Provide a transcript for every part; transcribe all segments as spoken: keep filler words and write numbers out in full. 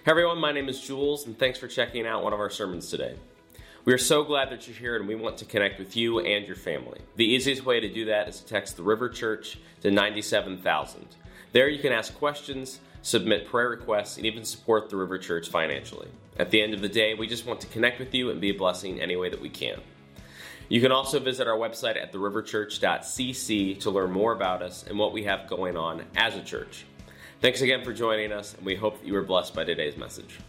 Hey everyone, my name is Jules, and thanks for checking out one of our sermons today. We are so glad that you're here, and we want to connect with you and your family. The easiest way to do that is to text the River Church to nine seven thousand. There you can ask questions, submit prayer requests, and even support the River Church financially. At the end of the day, we just want to connect with you and be a blessing any way that we can. You can also visit our website at the river church dot c c to learn more about us and what we have going on as a church. Thanks again for joining us, and we hope that you were blessed by today's message.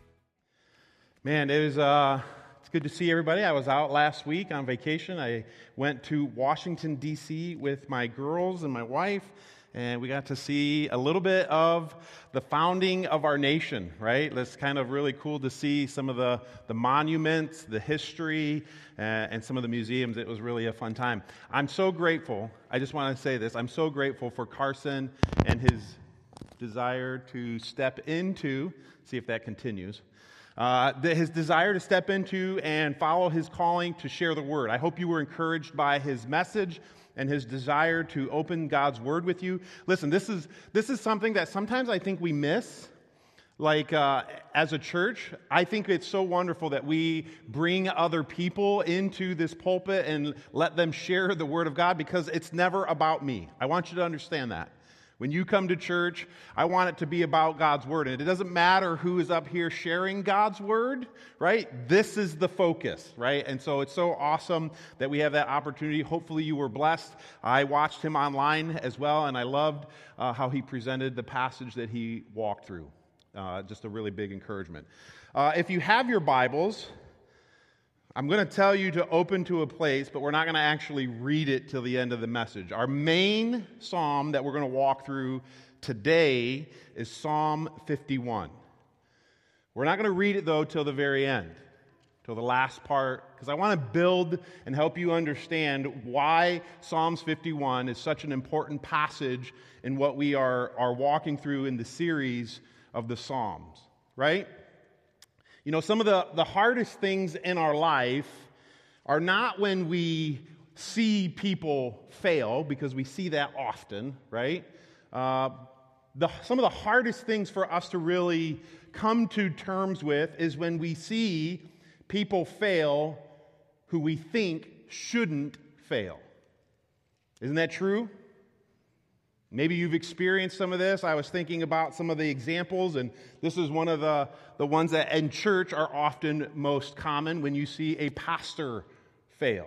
Man, it was uh, it's good to see everybody. I was out last week on vacation. I went to Washington, D C with my girls and my wife, and we got to see a little bit of the founding of our nation, right? It's kind of really cool to see some of the, the monuments, the history, uh, and some of the museums. It was really a fun time. I'm so grateful. I just want to say this. I'm so grateful for Carson and his desire to step into, see if that continues, uh, the, his desire to step into and follow his calling to share the word. I hope you were encouraged by his message and his desire to open God's word with you. Listen, this is this is something that sometimes I think we miss. Like, uh, as a church, I think it's so wonderful that we bring other people into this pulpit and let them share the word of God, because it's never about me. I want you to understand that. When you come to church, I want it to be about God's word. And it doesn't matter who is up here sharing God's word, right? This is the focus, right? And so it's so awesome that we have that opportunity. Hopefully you were blessed. I watched him online as well, and I loved uh, how he presented the passage that he walked through. Uh, just a really big encouragement. Uh, if you have your Bibles, I'm going to tell you to open to a place, but we're not going to actually read it till the end of the message. Our main psalm that we're going to walk through today is Psalm fifty-one. We're not going to read it, though, till the very end, till the last part, because I want to build and help you understand why Psalms fifty-one is such an important passage in what we are, are walking through in the series of the Psalms, right? You know, some of the, the hardest things in our life are not when we see people fail, because we see that often, right? Uh, the, some of the hardest things for us to really come to terms with is when we see people fail who we think shouldn't fail. Isn't that true? Maybe you've experienced some of this. I was thinking about some of the examples, and this is one of the, the ones that in church are often most common, when you see a pastor fail.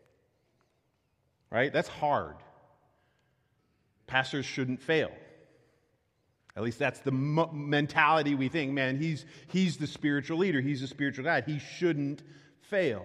Right? That's hard. Pastors shouldn't fail. At least that's the mo- mentality we think. Man, he's, he's the spiritual leader. He's the spiritual guide. He shouldn't fail.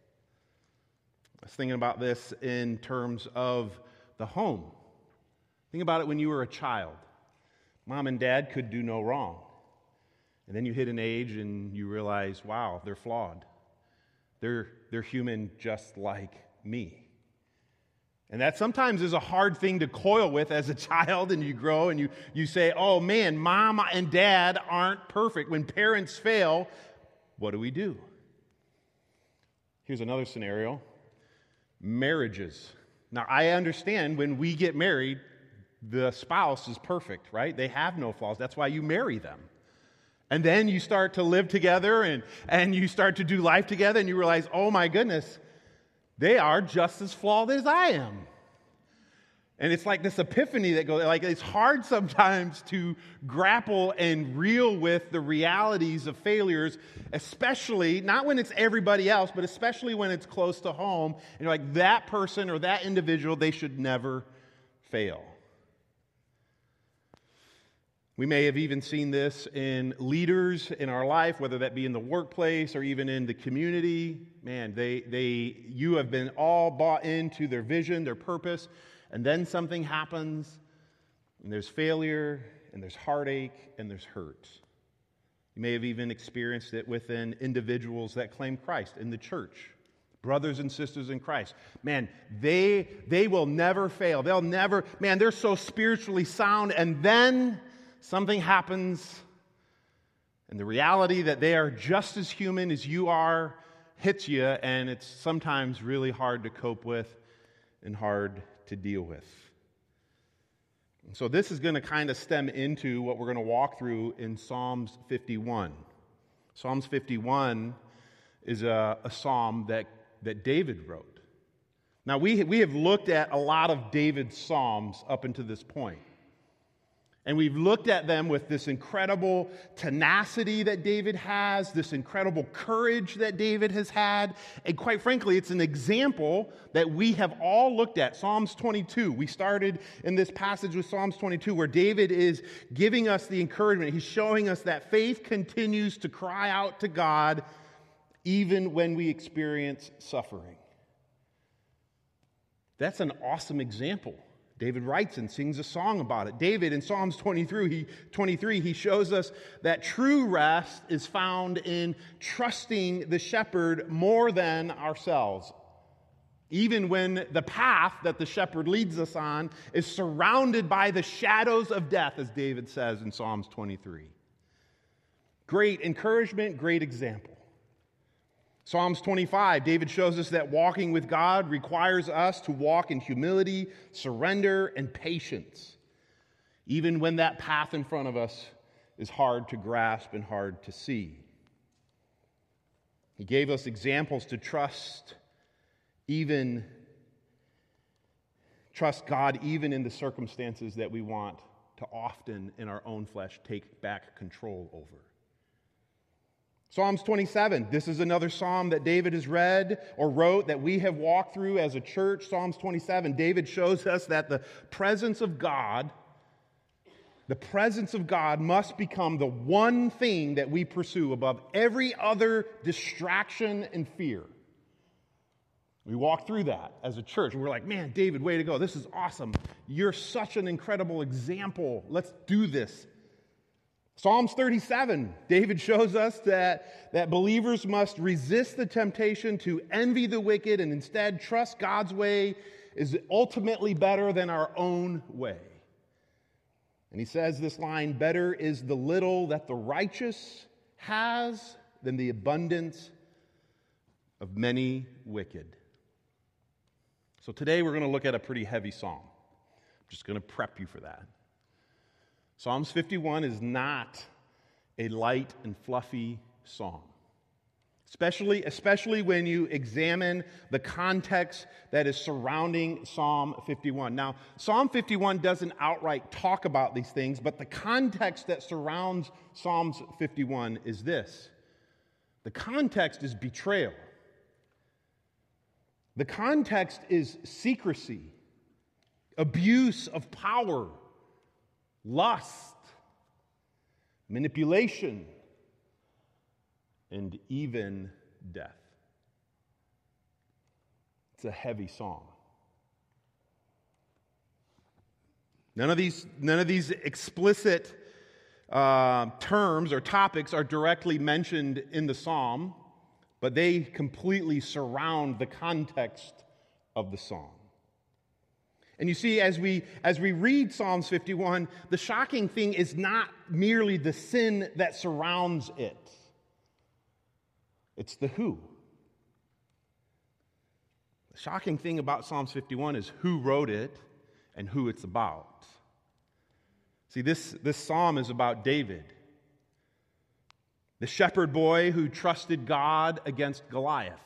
I was thinking about this in terms of the home. Think about it when you were a child. Mom and dad could do no wrong. And then you hit an age and you realize, wow, they're flawed. They're, they're human just like me. And that sometimes is a hard thing to coil with as a child, and you grow and you, you say, oh man, mom and dad aren't perfect. When parents fail, what do we do? Here's another scenario. Marriages. Now, I understand when we get married, the spouse is perfect, right? They have no flaws. That's why you marry them. And then you start to live together and, and you start to do life together, and you realize, oh my goodness, they are just as flawed as I am. And it's like this epiphany that goes, like it's hard sometimes to grapple and reel with the realities of failures, especially, not when it's everybody else, but especially when it's close to home. And you're like, that person or that individual, they should never fail. We may have even seen this in leaders in our life, whether that be in the workplace or even in the community. Man, they, they, you have been all bought into their vision, their purpose, and then something happens, and there's failure, and there's heartache, and there's hurt. You may have even experienced it within individuals that claim Christ in the church. Brothers and sisters in Christ. Man, they, they will never fail. They'll never, man, they're so spiritually sound, and then something happens, and the reality that they are just as human as you are hits you, and it's sometimes really hard to cope with and hard to deal with. So this is going to kind of stem into what we're going to walk through in Psalms fifty-one. Psalms fifty-one is a, a psalm that, that David wrote. Now, we, we have looked at a lot of David's psalms up until this point. And we've looked at them with this incredible tenacity that David has, this incredible courage that David has had. And quite frankly, it's an example that we have all looked at. Psalms twenty-two. We started in this passage with Psalms twenty-two, where David is giving us the encouragement. He's showing us that faith continues to cry out to God even when we experience suffering. That's an awesome example. David writes and sings a song about it. David, in Psalms twenty-three, he, twenty-three, he shows us that true rest is found in trusting the shepherd more than ourselves. Even when the path that the shepherd leads us on is surrounded by the shadows of death, as David says in Psalms twenty-three. Great encouragement, great example. Psalms twenty-five, David shows us that walking with God requires us to walk in humility, surrender, and patience, even when that path in front of us is hard to grasp and hard to see. He gave us examples to trust even trust God even in the circumstances that we want to often in our own flesh take back control over. Psalms twenty-seven, this is another psalm that David has read or wrote that we have walked through as a church. Psalms twenty-seven, David shows us that the presence of God, the presence of God must become the one thing that we pursue above every other distraction and fear. We walked through that as a church, and we're like, man, David, way to go. This is awesome. You're such an incredible example. Let's do this. Psalms thirty-seven, David shows us that, that believers must resist the temptation to envy the wicked and instead trust God's way is ultimately better than our own way. And he says this line, better is the little that the righteous has than the abundance of many wicked. So today we're going to look at a pretty heavy psalm. I'm just going to prep you for that. Psalms fifty-one is not a light and fluffy psalm, especially, especially when you examine the context that is surrounding Psalm fifty-one. Now, Psalm fifty-one doesn't outright talk about these things, but the context that surrounds Psalms fifty-one is this. The context is betrayal. The context is secrecy, abuse of power, lust, manipulation, and even death. It's a heavy psalm. None of these, none of these explicit uh, terms or topics are directly mentioned in the psalm, but they completely surround the context of the psalm. And you see, as we as we read Psalms fifty-one, the shocking thing is not merely the sin that surrounds it. It's the who. The shocking thing about Psalms fifty-one is who wrote it and who it's about. See, this, this psalm is about David, the shepherd boy who trusted God against Goliath,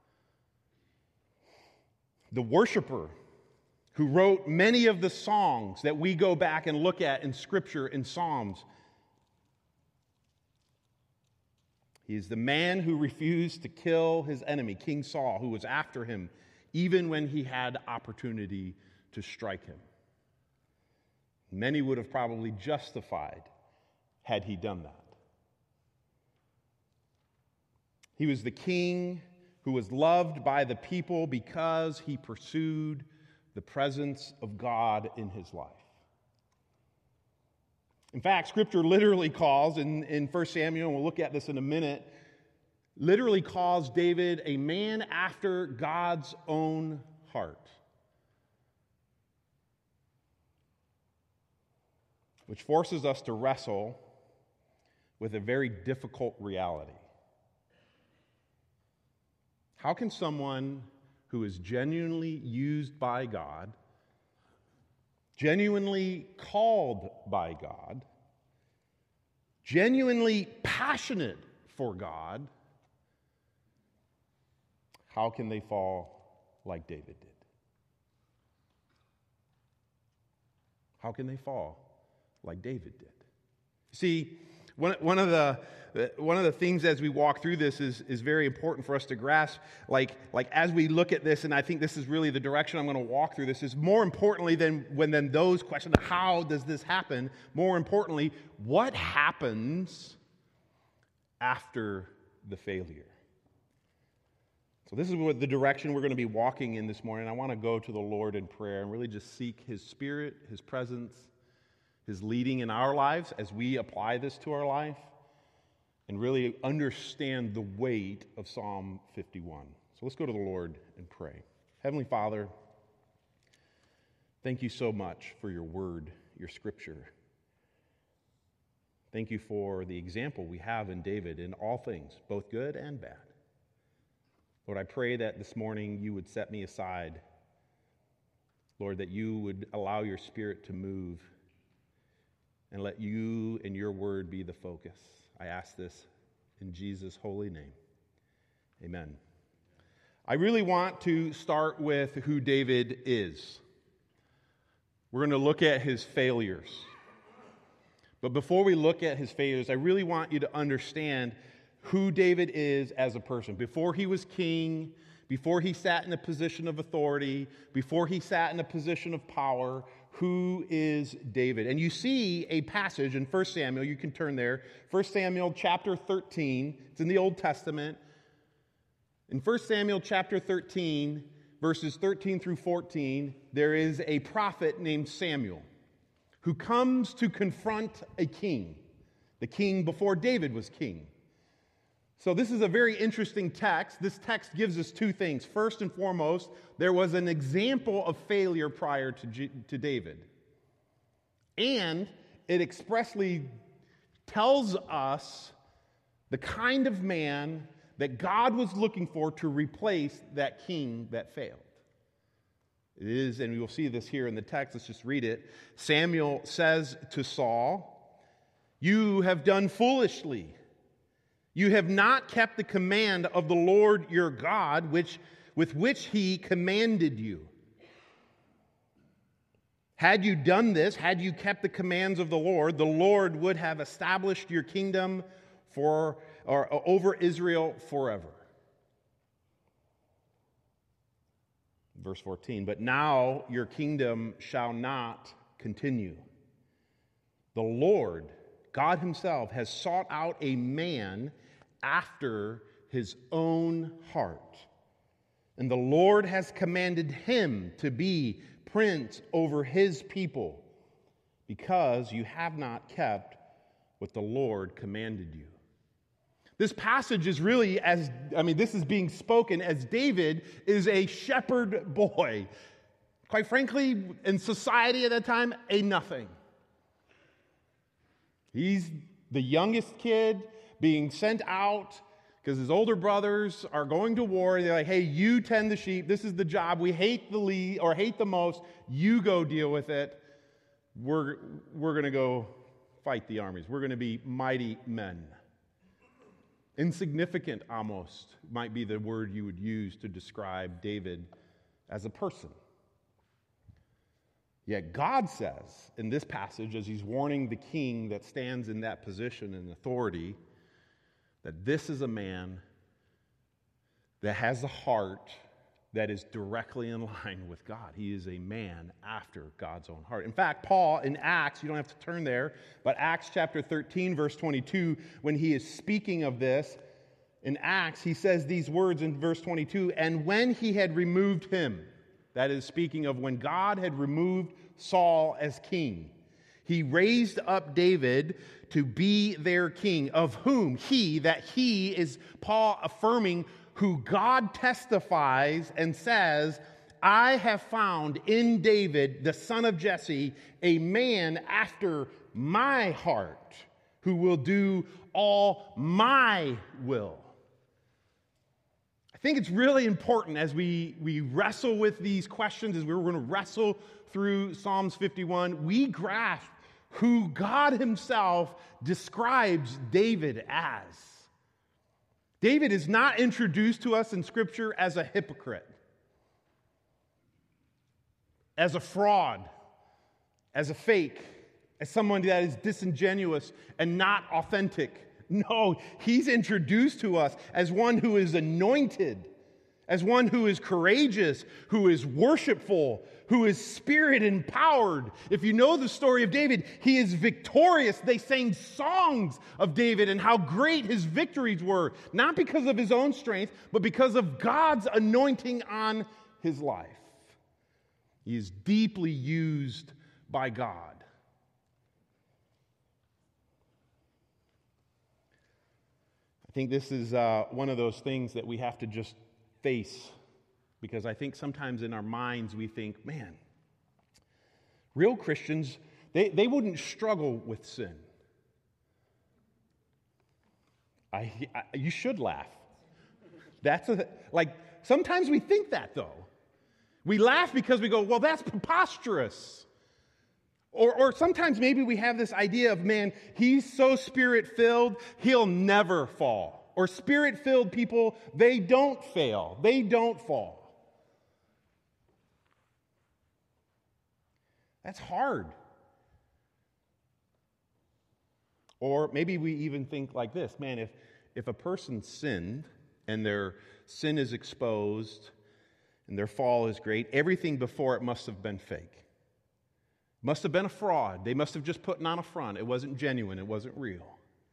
the worshiper who wrote many of the songs that we go back and look at in Scripture, in Psalms. He is the man who refused to kill his enemy, King Saul, who was after him, even when he had opportunity to strike him. Many would have probably justified had he done that. He was the king who was loved by the people because he pursued the presence of God in his life. In fact, Scripture literally calls, in, in First Samuel, and we'll look at this in a minute, literally calls David a man after God's own heart. Which forces us to wrestle with a very difficult reality. How can someone who is genuinely used by God genuinely called by God, genuinely passionate for God, how can they fall like David did? How can they fall like David did? See, one, one of the one of the things as we walk through this is, is very important for us to grasp. Like, like as we look at this, and I think this is really the direction I'm going to walk through this, is more importantly than when than those questions, how does this happen? More importantly, what happens after the failure? So this is what the direction we're going to be walking in this morning. I want to go to the Lord in prayer and really just seek His Spirit, His presence, His leading in our lives as we apply this to our life, and really understand the weight of Psalm fifty-one. So let's go to the Lord and pray. Heavenly Father, thank you so much for your word, your scripture. Thank you for the example we have in David in all things, both good and bad. Lord, I pray that this morning you would set me aside. Lord, that you would allow your Spirit to move and let you and your word be the focus. I ask this in Jesus' holy name. Amen. I really want to start with who David is. We're going to look at his failures. But before we look at his failures, I really want you to understand who David is as a person. Before he was king, before he sat in a position of authority, before he sat in a position of power, who is David? And you see a passage in First Samuel, you can turn there, First Samuel chapter thirteen, it's in the Old Testament. In First Samuel chapter thirteen, verses thirteen through fourteen, there is a prophet named Samuel who comes to confront a king, the king before David was king. So this is a very interesting text. This text gives us two things. First and foremost, there was an example of failure prior to, G- to David. And it expressly tells us the kind of man that God was looking for to replace that king that failed. It is, and we will see this here in the text. Let's just read it. Samuel says to Saul, "You have done foolishly. You have not kept the command of the Lord your God, which, with which he commanded you. Had you done this, had you kept the commands of the Lord, the Lord would have established your kingdom for or over Israel forever." Verse fourteen, "But now your kingdom shall not continue. The Lord, God himself, has sought out a man after his own heart. And the Lord has commanded him to be prince over his people, because you have not kept what the Lord commanded you." This passage is really, as I mean, this is being spoken as David is a shepherd boy. Quite frankly, in society at that time, a nothing. He's the youngest kid being sent out because his older brothers are going to war. They're like, "Hey, you tend the sheep. This is the job we hate the least or hate the most. You go deal with it. We're we're going to go fight the armies. We're going to be mighty men." Insignificant, almost, might be the word you would use to describe David as a person. Yet God says in this passage, as he's warning the king that stands in that position and authority, that this is a man that has a heart that is directly in line with God. He is a man after God's own heart. In fact, Paul in Acts, you don't have to turn there, but Acts chapter thirteen, verse twenty-two, when he is speaking of this, in Acts, he says these words in verse twenty-two, "And when he had removed him," that is speaking of when God had removed Saul as king, "he raised up David to be their king, of whom he," that he is Paul affirming who God testifies and says, "I have found in David, the son of Jesse, a man after my heart, who will do all my will." I think it's really important as we, we wrestle with these questions, as we're going to wrestle through Psalms fifty-one, we grasp who God himself describes David as. David is not introduced to us in Scripture as a hypocrite, as a fraud, as a fake, as someone that is disingenuous and not authentic. No, he's introduced to us as one who is anointed, as one who is courageous, who is worshipful, who is spirit-empowered. If you know the story of David, he is victorious. They sang songs of David and how great his victories were, not because of his own strength, but because of God's anointing on his life. He is deeply used by God. I think this is uh, one of those things that we have to just face, because I think sometimes in our minds we think, man, real Christians, they, they wouldn't struggle with sin. I, I you should laugh. That's a, like, sometimes we think that though. We laugh because we go, well, that's preposterous. Or, or sometimes maybe we have this idea of, man, he's so spirit-filled, he'll never fall. Or spirit-filled people, they don't fail. They don't fall. That's hard. Or maybe we even think like this, man, if, if a person sinned and their sin is exposed and their fall is great, everything before it must have been fake. Must have been a fraud. They must have just put on a front. It wasn't genuine. It wasn't real.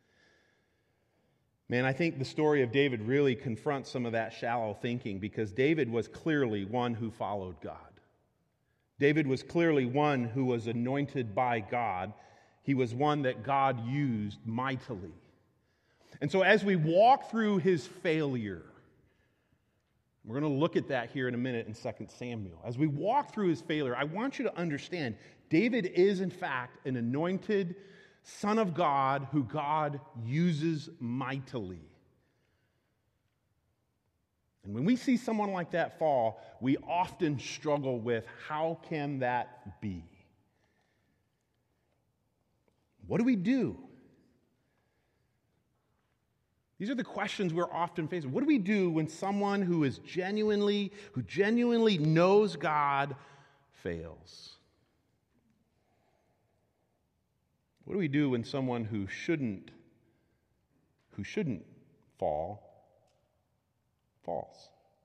Man, I think the story of David really confronts some of that shallow thinking, because David was clearly one who followed God. David was clearly one who was anointed by God. He was one that God used mightily. And so as we walk through his failure, we're going to look at that here in a minute in Second Samuel. As we walk through his failure, I want you to understand David is, in fact, an anointed Son of God who God uses mightily. And when we see someone like that fall, we often struggle with, how can that be? What do we do? These are the questions we're often facing. What do we do when someone who is genuinely, who genuinely knows God fails? What do we do when someone who shouldn't, who shouldn't fall, falls?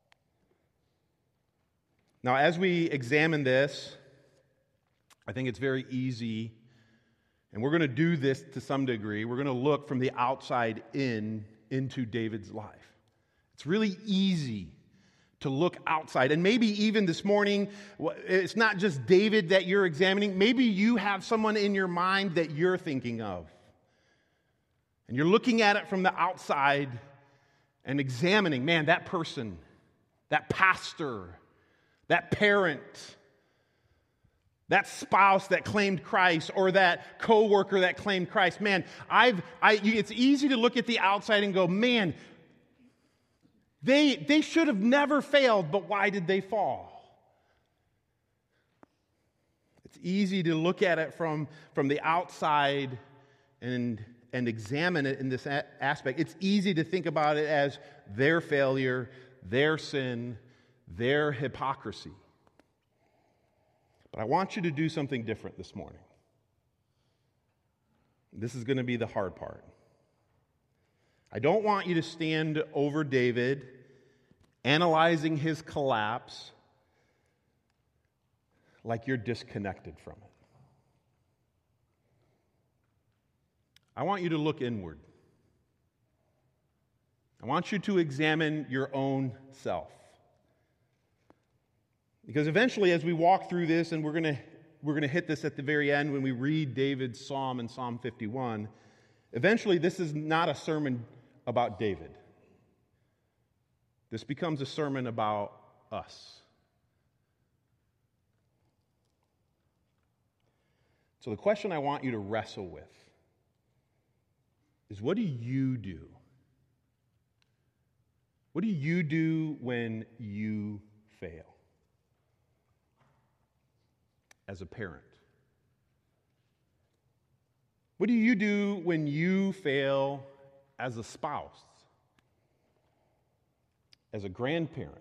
Now, as we examine this, I think it's very easy, and we're going to do this to some degree. We're going to look from the outside in into David's life. It's really easy to look outside. And maybe even this morning, it's not just David that you're examining. Maybe you have someone in your mind that you're thinking of. And you're looking at it from the outside and examining, man, that person, that pastor, that parent, that spouse that claimed Christ, or that coworker that claimed Christ. Man, I've I it's easy to look at the outside and go, man, They, they should have never failed, but why did they fall? It's easy to look at it from, from the outside and, and examine it in this a- aspect. It's easy to think about it as their failure, their sin, their hypocrisy. But I want you to do something different this morning. This is going to be the hard part. I don't want you to stand over David, analyzing his collapse like you're disconnected from it. I want you to look inward. I want you to examine your own self. Because eventually, as we walk through this, and we're going to we're going to hit this at the very end when we read David's psalm in Psalm fifty-one, eventually this is not a sermon about David. This becomes a sermon about us. So the question I want you to wrestle with is, what do you do What do you do when you fail? As a parent. What do you do when you fail as a spouse? As a grandparent?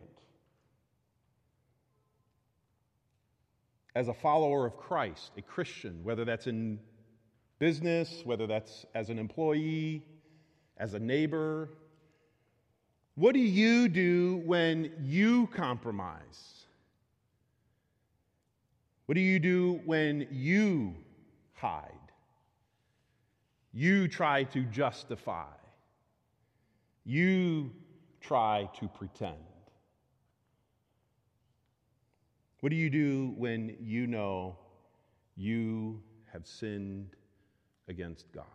As a follower of Christ, a Christian, whether that's in business, whether that's as an employee, as a neighbor? What do you do when you compromise? What do you do when you hide? You try to justify. You try to pretend. What do you do when you know you have sinned against God?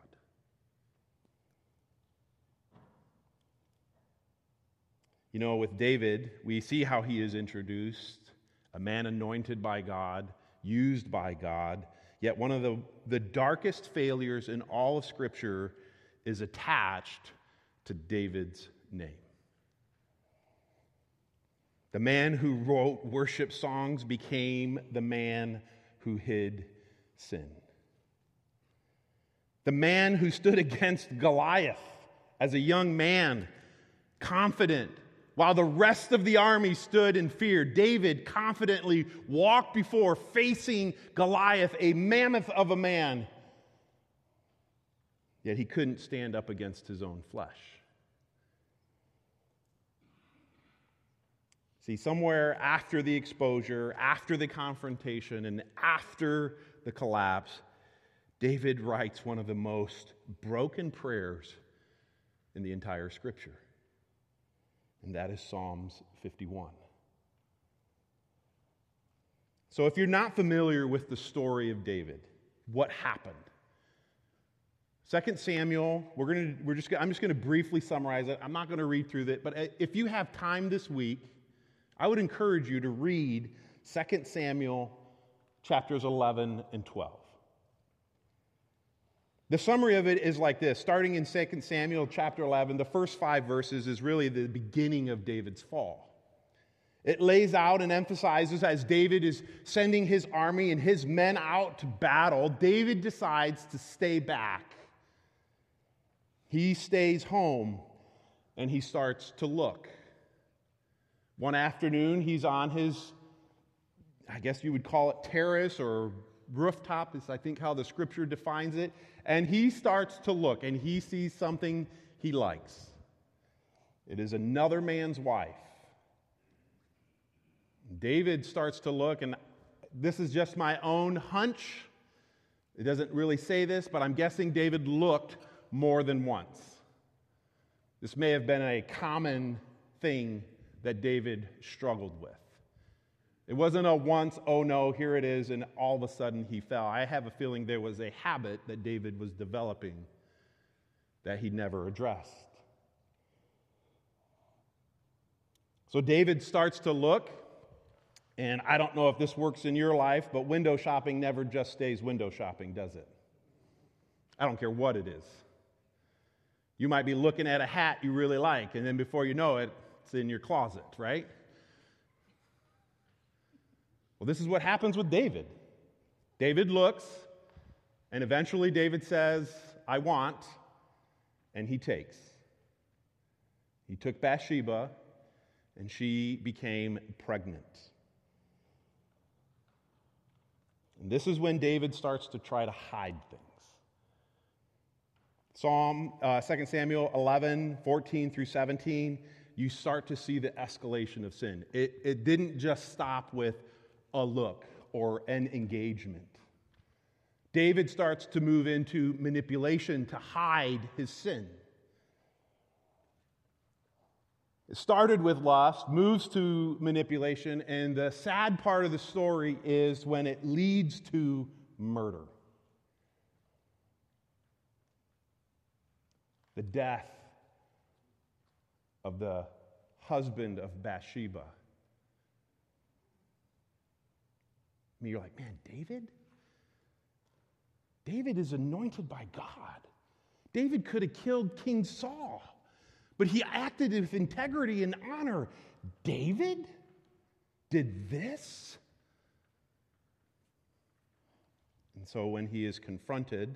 You know, with David, we see how he is introduced, a man anointed by God, used by God, yet one of the, the darkest failures in all of Scripture is attached to David's name. The man who wrote worship songs became the man who hid sin. The man who stood against Goliath as a young man, confident, while the rest of the army stood in fear. David confidently walked before, facing Goliath, a mammoth of a man. Yet he couldn't stand up against his own flesh. See, somewhere after the exposure, after the confrontation, and after the collapse, David writes one of the most broken prayers in the entire Scripture. And that is Psalms fifty-one. So if you're not familiar with the story of David, what happened? Second Samuel, we're going to we're just I'm just going to briefly summarize it. I'm not going to read through it, but if you have time this week, I would encourage you to read Second Samuel chapters eleven and twelve. The summary of it is like this. Starting in Second Samuel chapter eleven, the first five verses is really the beginning of David's fall. It lays out and emphasizes as David is sending his army and his men out to battle, David decides to stay back. He stays home and he starts to look. One afternoon, he's on his, I guess you would call it terrace or rooftop, is I think how the Scripture defines it. And he starts to look, and he sees something he likes. It is another man's wife. David starts to look, and this is just my own hunch. It doesn't really say this, but I'm guessing David looked more than once. This may have been a common thing that David struggled with. It wasn't a once, oh no, here it is, and all of a sudden he fell. I have a feeling there was a habit that David was developing that he never addressed. So David starts to look, and I don't know if this works in your life, but window shopping never just stays window shopping, does it? I don't care what it is. You might be looking at a hat you really like, and then before you know it, it's in your closet, right? Well, this is what happens with David. David looks, and eventually David says, I want, and he takes. He took Bathsheba, and she became pregnant. And this is when David starts to try to hide things. Psalm, uh, Second Samuel eleven, fourteen through seventeen, you start to see the escalation of sin. It, it didn't just stop with a look or an engagement. David starts to move into manipulation to hide his sin. It started with lust, moves to manipulation, and the sad part of the story is when it leads to murder. The death of the husband of Bathsheba. I mean, you're like, man, David? David is anointed by God. David could have killed King Saul. but he acted with integrity and honor. David did this? And so when he is confronted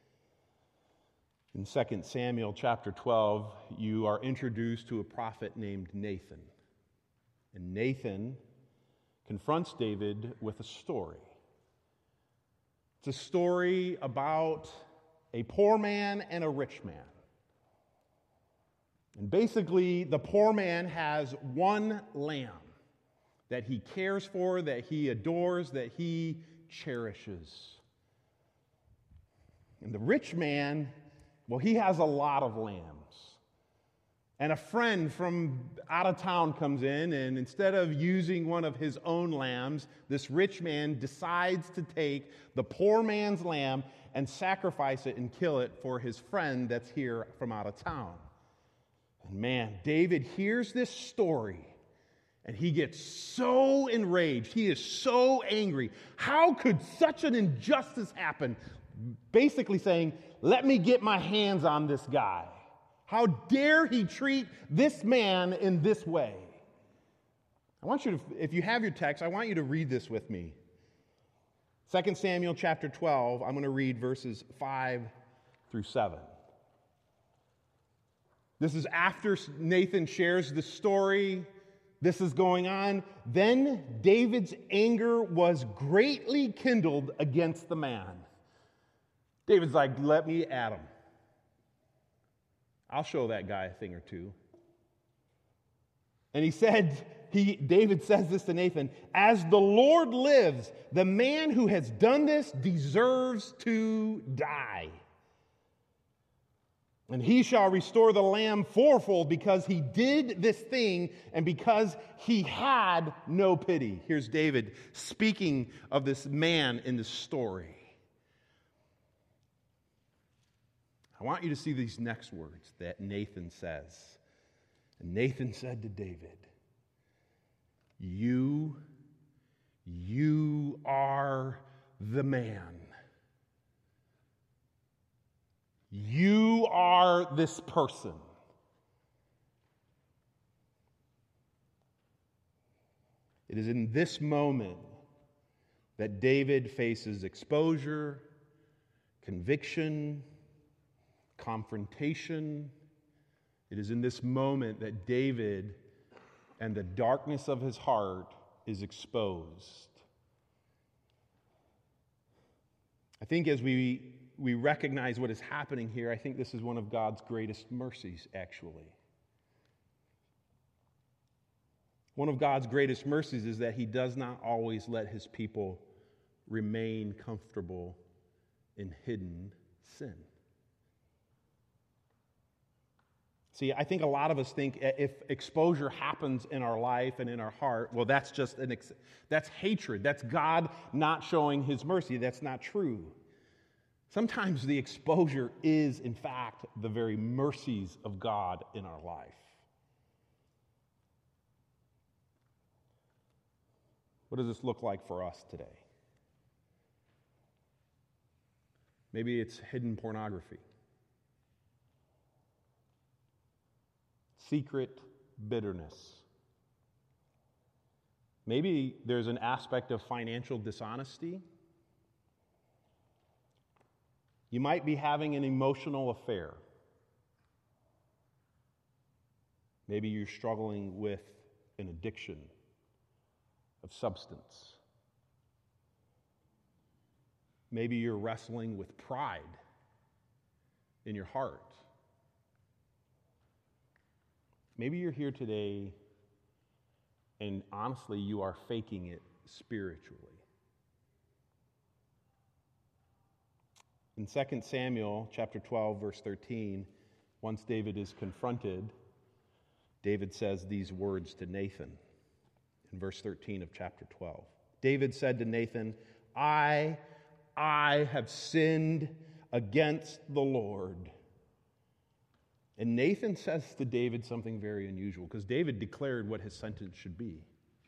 in Second Samuel chapter twelve, you are introduced to a prophet named Nathan. And Nathan confronts David with a story. It's a story about a poor man and a rich man. And basically, the poor man has one lamb that he cares for, that he adores, that he cherishes. And the rich man, well, he has a lot of lambs. And a friend from out of town comes in, and instead of using one of his own lambs, this rich man decides to take the poor man's lamb and sacrifice it and kill it for his friend that's here from out of town. And man, David hears this story, and he gets so enraged. He is so angry. How could such an injustice happen? Basically saying, let me get my hands on this guy. How dare he treat this man in this way? I want you to, if you have your text, I want you to read this with me. Second Samuel chapter twelve, I'm going to read verses five through seven. This is after Nathan shares the story. This is going on. Then David's anger was greatly kindled against the man. David's like, let me at him. I'll show that guy a thing or two. And he said, he, David says this to Nathan, as the Lord lives, the man who has done this deserves to die. And he shall restore the lamb fourfold because he did this thing and because he had no pity. Here's David speaking of this man in the story. I want you to see these next words that Nathan says. And Nathan said to David, You, you are the man. You are this person. It is in this moment that David faces exposure, conviction, confrontation. It is in this moment that David and the darkness of his heart is exposed. I think as we, we recognize what is happening here, I think this is one of God's greatest mercies, actually. One of God's greatest mercies is that he does not always let his people remain comfortable in hidden sin. See, I think a lot of us think if exposure happens in our life and in our heart, well, that's just an ex- that's hatred. That's God not showing his mercy. That's not true. Sometimes the exposure is, in fact, the very mercies of God in our life. What does this look like for us today? Maybe it's hidden pornography. Secret bitterness. Maybe there's an aspect of financial dishonesty. You might be having an emotional affair. Maybe you're struggling with an addiction of substance. Maybe you're wrestling with pride in your heart. Maybe you're here today and honestly you are faking it spiritually. In Second Samuel chapter twelve, verse thirteen, once David is confronted, David says these words to Nathan in verse thirteen of chapter twelve. David said to Nathan, I, I have sinned against the Lord. And Nathan says to David something very unusual, because David declared what his sentence should be.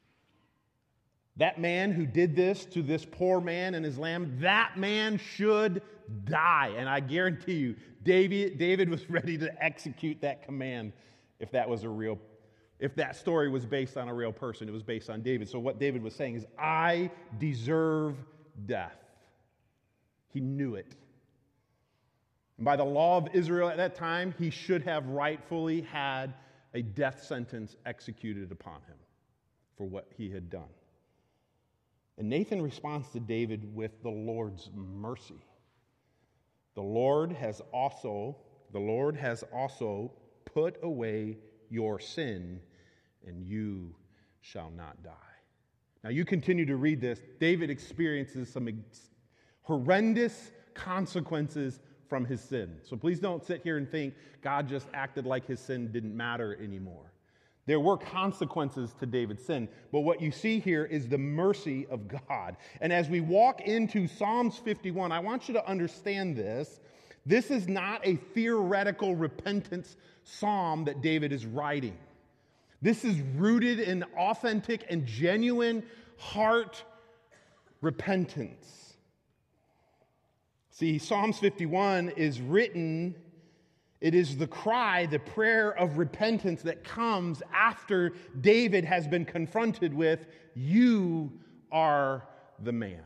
That man who did this to this poor man and his lamb, that man should die. And I guarantee you, David, David was ready to execute that command if that was a real, if that story was based on a real person. It was based on David. So what David was saying is, I deserve death. He knew it. And by the law of Israel at that time, he should have rightfully had a death sentence executed upon him for what he had done. And Nathan responds to David with the Lord's mercy. The Lord has also, the Lord has also put away your sin, and you shall not die. Now you continue to read this. David experiences some horrendous consequences from his sin. So please don't sit here and think God just acted like his sin didn't matter anymore. There were consequences to David's sin, but what you see here is the mercy of God. And as we walk into Psalms fifty-one, I want you to understand this. This is not a theoretical repentance psalm that David is writing. This is rooted in authentic and genuine heart repentance. See, Psalms fifty-one is written, it is the cry, the prayer of repentance that comes after David has been confronted with, you are the man.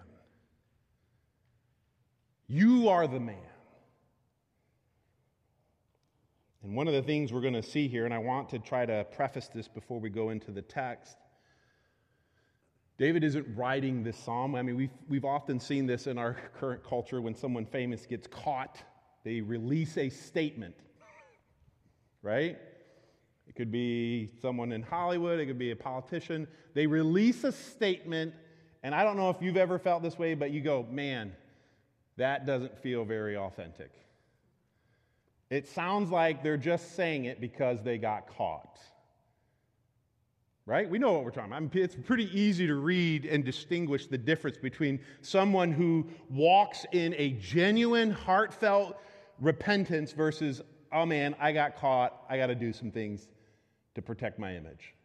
You are the man. And one of the things we're going to see here, and I want to try to preface this before we go into the text, David isn't writing this psalm. I mean, we've, we've often seen this in our current culture when someone famous gets caught, they release a statement, right? It could be someone in Hollywood, it could be a politician. They release a statement, and I don't know if you've ever felt this way, but you go, man, that doesn't feel very authentic. It sounds like they're just saying it because they got caught. Right? We know what we're talking about. It's pretty easy to read and distinguish the difference between someone who walks in a genuine, heartfelt repentance versus, oh man, I got caught, I got to do some things to protect my image.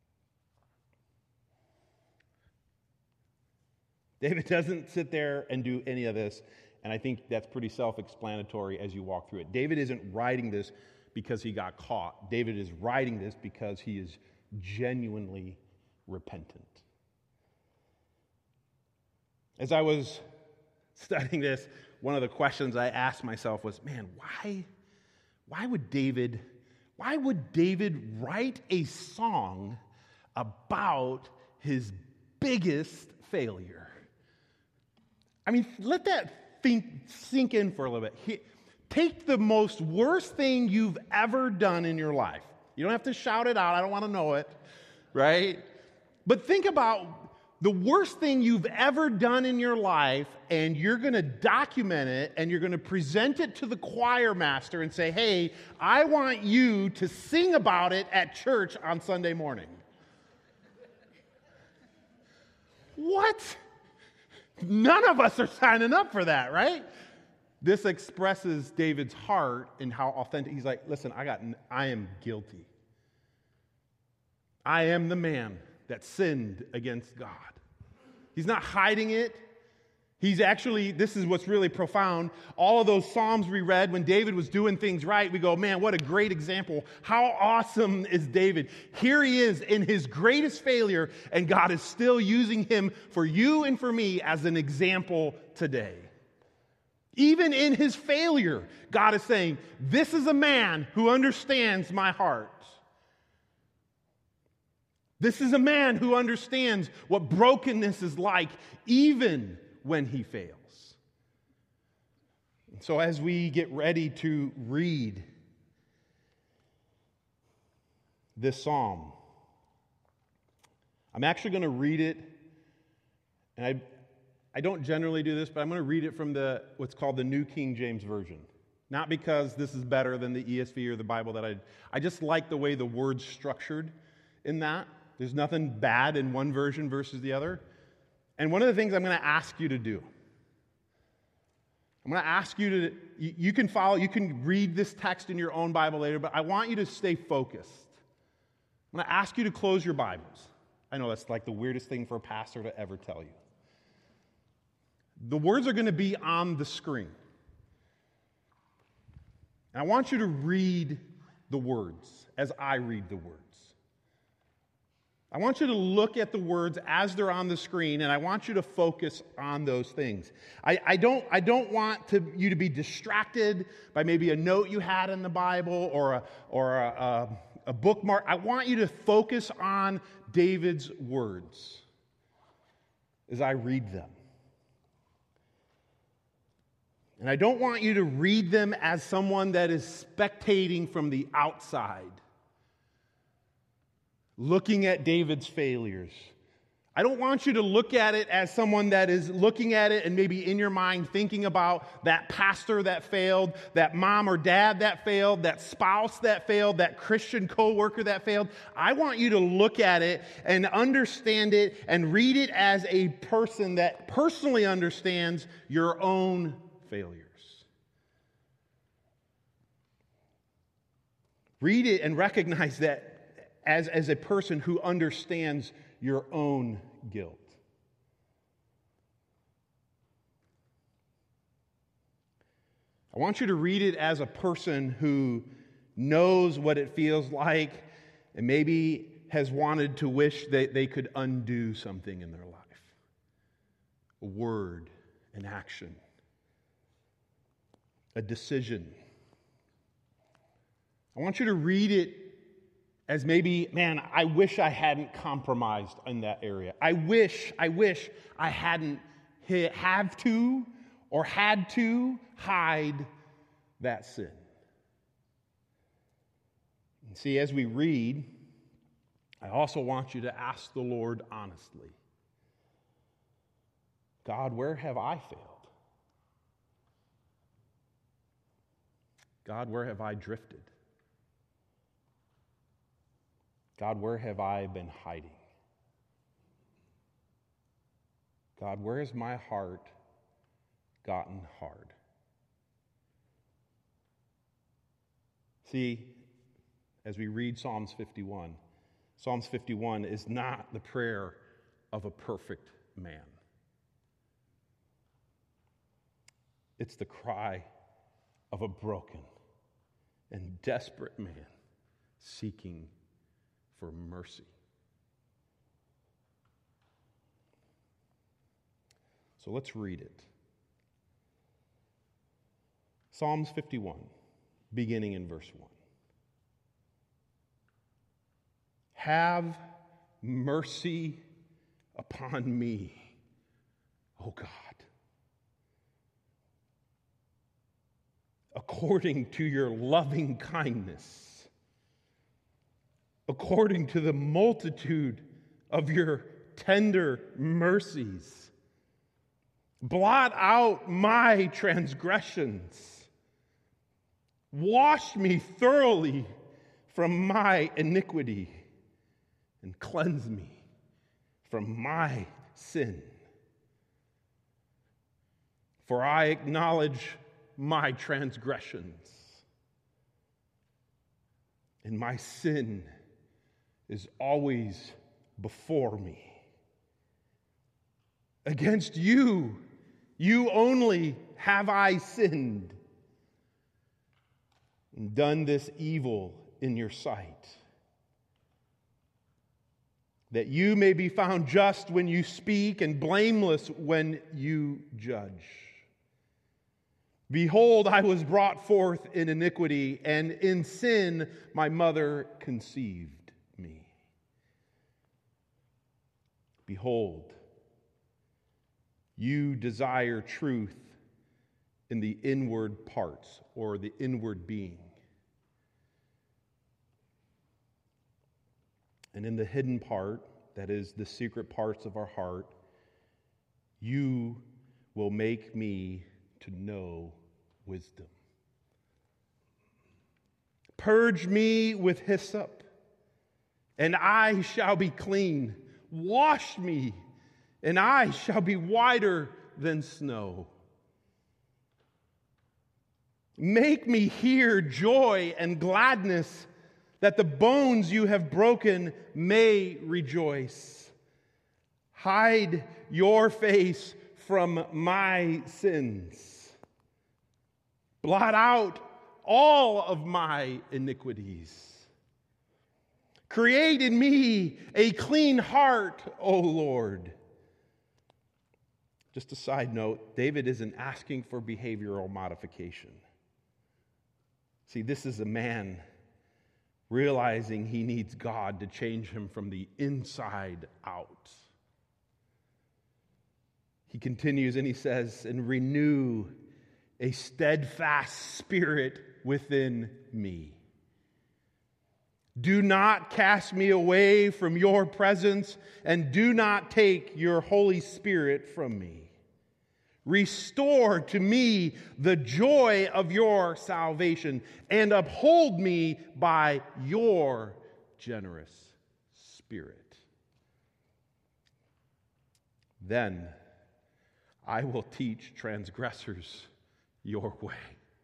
David doesn't sit there and do any of this, and I think that's pretty self-explanatory as you walk through it. David isn't writing this because he got caught. David is writing this because he is genuinely repentant. As I was studying this, one of the questions I asked myself was, man, why, why would David, why would David write a song about his biggest failure? I mean, let that think, sink in for a little bit. He, take the most worst thing you've ever done in your life. You don't have to shout it out. I don't want to know it, right? But think about the worst thing you've ever done in your life, and you're going to document it, and you're going to present it to the choir master and say, hey, I want you to sing about it at church on Sunday morning. What? None of us are signing up for that, right? This expresses David's heart and how authentic. He's like, listen, I got, I am guilty. I am the man that sinned against God. He's not hiding it. He's actually, this is what's really profound. All of those Psalms we read when David was doing things right, we go, man, what a great example. How awesome is David? Here he is in his greatest failure, and God is still using him for you and for me as an example today. Even in his failure, God is saying, this is a man who understands my heart. This is a man who understands what brokenness is like, even when he fails. So as we get ready to read this psalm, I'm actually going to read it, and I I don't generally do this, but I'm going to read it from the what's called the New King James Version. Not because this is better than the E S V or the Bible that I I just like the way the word's structured in that. There's nothing bad in one version versus the other. And one of the things I'm going to ask you to do, I'm going to ask you to, you, you can follow, you can read this text in your own Bible later, but I want you to stay focused. I'm going to ask you to close your Bibles. I know that's like the weirdest thing for a pastor to ever tell you. The words are going to be on the screen. And I want you to read the words, as I read the words. I want you to look at the words as they're on the screen, and I want you to focus on those things. I, I don't, I don't want to, you to be distracted by maybe a note you had in the Bible or a, or a, a, a bookmark. I want you to focus on David's words as I read them. And I don't want you to read them as someone that is spectating from the outside, looking at David's failures. I don't want you to look at it as someone that is looking at it and maybe in your mind thinking about that pastor that failed, that mom or dad that failed, that spouse that failed, that Christian coworker that failed. I want you to look at it and understand it and read it as a person that personally understands your own failures. Read it and recognize that As, as a person who understands your own guilt. I want you to read it as a person who knows what it feels like and maybe has wanted to wish that they could undo something in their life. A word, an action, a decision. I want you to read it as maybe, man, I wish I hadn't compromised in that area. I wish, I wish I hadn't have to or had to hide that sin. And see, as we read, I also want you to ask the Lord honestly, God, where have I failed? God, where have I drifted? God, where have I been hiding? God, where has my heart gotten hard? See, as we read Psalms fifty-one, Psalms fifty-one is not the prayer of a perfect man. It's the cry of a broken and desperate man seeking for mercy. So let's read it. Psalms fifty-one, beginning in verse one. Have mercy upon me, O God, according to your loving kindness, according to the multitude of your tender mercies. Blot out my transgressions. Wash me thoroughly from my iniquity and cleanse me from my sin. For I acknowledge my transgressions, and my sin is always before me. Against you, you only have I sinned and done this evil in your sight, that you may be found just when you speak and blameless when you judge. Behold, I was brought forth in iniquity, and in sin my mother conceived me. Behold, you desire truth in the inward parts, or the inward being. And in the hidden part, that is the secret parts of our heart, you will make me to know wisdom. Purge me with hyssop, and I shall be clean. Wash me, and I shall be whiter than snow. Make me hear joy and gladness, that the bones you have broken may rejoice. Hide your face from my sins. Blot out all of my iniquities. Create in me a clean heart, O Lord. Just a side note, David isn't asking for behavioral modification. See, this is a man realizing he needs God to change him from the inside out. He continues and he says, and renew a steadfast spirit within me. Do not cast me away from your presence, and do not take your Holy Spirit from me. Restore to me the joy of your salvation, and uphold me by your generous spirit. Then I will teach transgressors your way,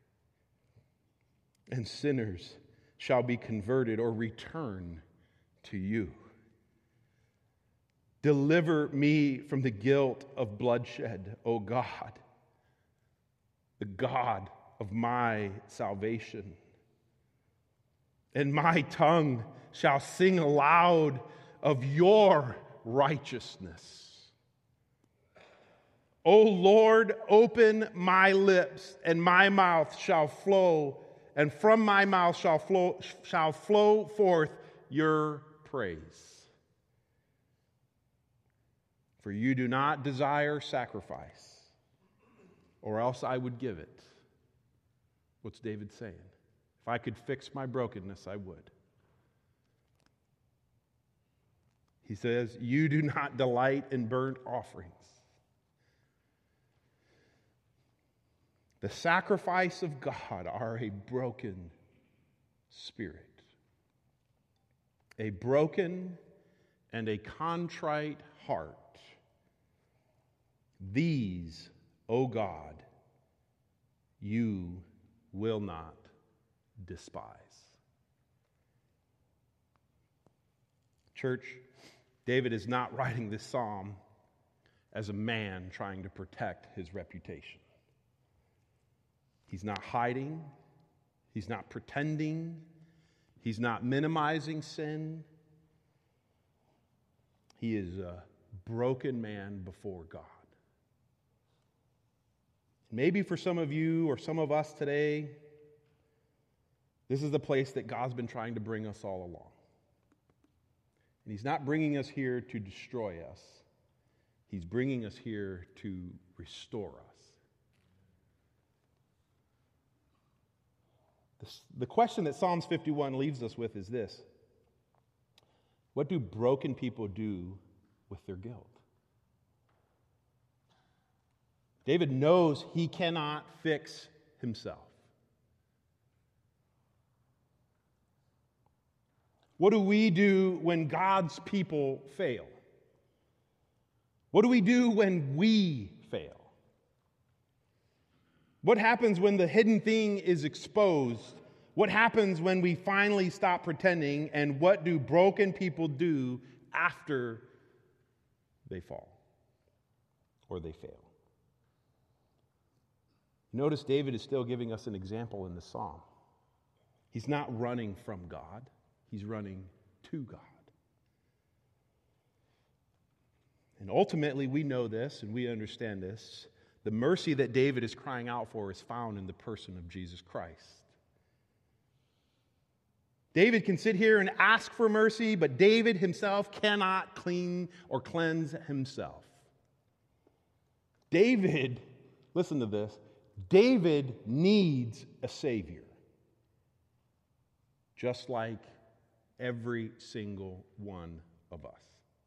and sinners shall be converted or return to you. Deliver me from the guilt of bloodshed, O God, the God of my salvation. And my tongue shall sing aloud of your righteousness. O Lord, open my lips, and my mouth shall flow, and from my mouth shall flow, shall flow forth your praise. For you do not desire sacrifice, or else I would give it. What's David saying? If I could fix my brokenness, I would. He says, you do not delight in burnt offerings. The sacrifice of God are a broken spirit. A broken and a contrite heart. These, O God, you will not despise. Church, David is not writing this psalm as a man trying to protect his reputation. He's not hiding. He's not pretending. He's not minimizing sin. He is a broken man before God. Maybe for some of you or some of us today, this is the place that God's been trying to bring us all along. And He's not bringing us here to destroy us. He's bringing us here to restore us. The question that Psalms fifty-one leaves us with is this: what do broken people do with their guilt? David knows he cannot fix himself. What do we do when God's people fail? What do we do when we fail? What happens when the hidden thing is exposed? What happens when we finally stop pretending? And what do broken people do after they fall or they fail? Notice David is still giving us an example in the psalm. He's not running from God. He's running to God. And ultimately, we know this and we understand this. The mercy that David is crying out for is found in the person of Jesus Christ. David can sit here and ask for mercy, but David himself cannot clean or cleanse himself. David, listen to this, David needs a Savior, just like every single one of us.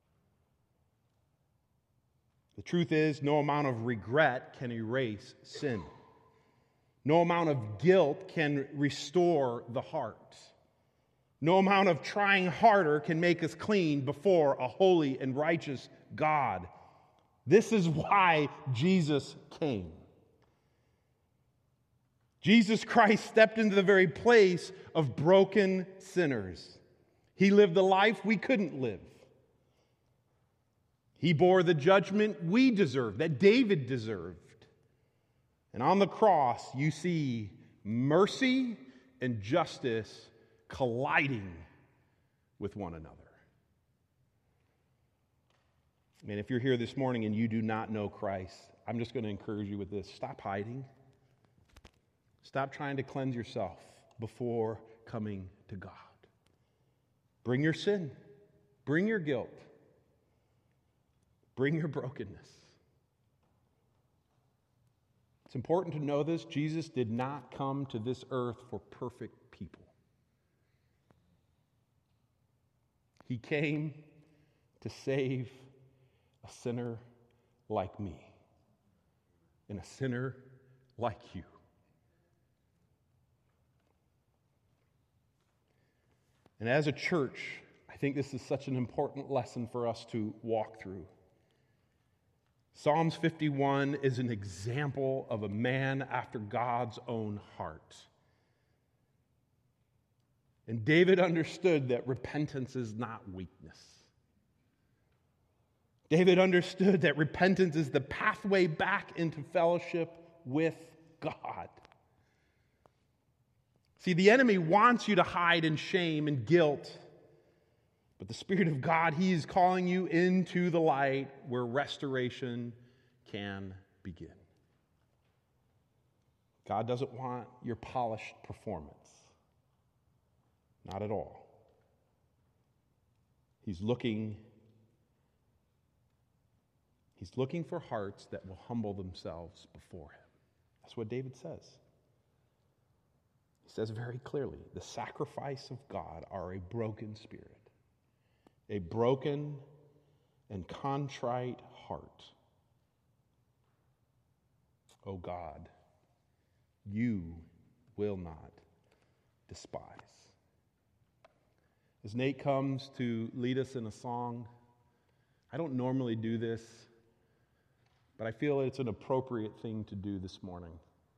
The truth is, no amount of regret can erase sin. No amount of guilt can restore the heart. No amount of trying harder can make us clean before a holy and righteous God. This is why Jesus came. Jesus Christ stepped into the very place of broken sinners. He lived the life we couldn't live. He bore the judgment we deserved, that David deserved. And on the cross, you see Mercy and justice colliding with one another. And if you're here this morning and you do not know Christ, I'm just going to encourage you with this. Stop hiding. Stop trying to cleanse yourself before coming to God. Bring your sin. Bring your guilt. Bring your brokenness. It's important to know this. Jesus did not come to this earth for perfect people. He came to save a sinner like me and a sinner like you. And as a church, I think this is such an important lesson for us to walk through. Psalms fifty-one is an example of a man after God's own heart. And David understood that repentance is not weakness. David understood that repentance is the pathway back into fellowship with God. See, the enemy wants you to hide in shame and guilt. But the Spirit of God, He is calling you into the light where restoration can begin. God doesn't want your polished performance. Not at all. He's looking, He's looking for hearts that will humble themselves before Him. That's what David says. He says very clearly, the sacrifice of God are a broken spirit. A broken and contrite heart. O God, you will not despise. As Nate comes to lead us in a song, I don't normally do this, but I feel it's an appropriate thing to do this morning.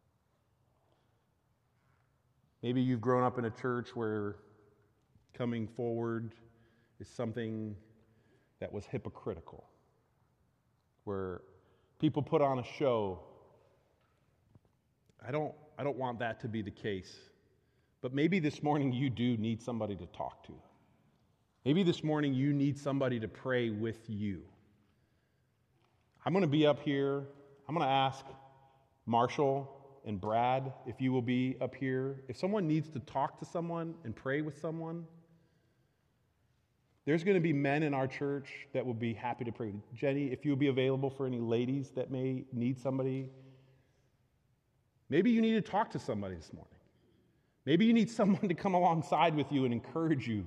Maybe you've grown up in a church where coming forward is something that was hypocritical, where people put on a show. I don't, I don't want that to be the case. But maybe this morning you do need somebody to talk to. Maybe this morning you need somebody to pray with you. I'm going to be up here. I'm going to ask Marshall and Brad if you will be up here. If someone needs to talk to someone and pray with someone, there's going to be men in our church that will be happy to pray. Jenny, if you'll be available for any ladies that may need somebody. Maybe you need to talk to somebody this morning. Maybe you need someone to come alongside with you and encourage you.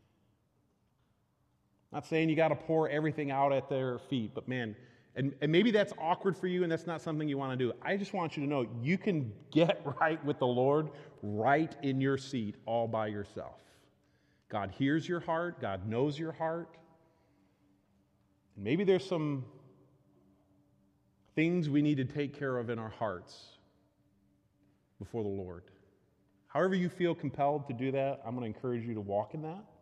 Not saying you got to pour everything out at their feet, but man, and, and maybe that's awkward for you and that's not something you want to do. I just want you to know you can get right with the Lord right in your seat all by yourself. God hears your heart. God knows your heart. And maybe there's some things we need to take care of in our hearts before the Lord. However you feel compelled to do that, I'm going to encourage you to walk in that.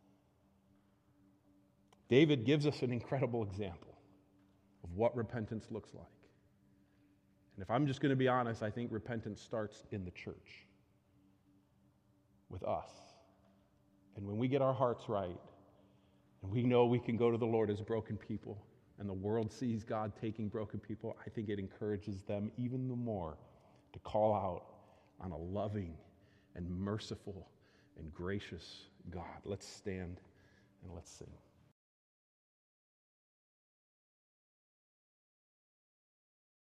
David gives us an incredible example of what repentance looks like. And if I'm just going to be honest, I think repentance starts in the church with us. And when we get our hearts right, and we know we can go to the Lord as broken people, and the world sees God taking broken people, I think it encourages them even the more to call out on a loving and merciful and gracious God. Let's stand and let's sing.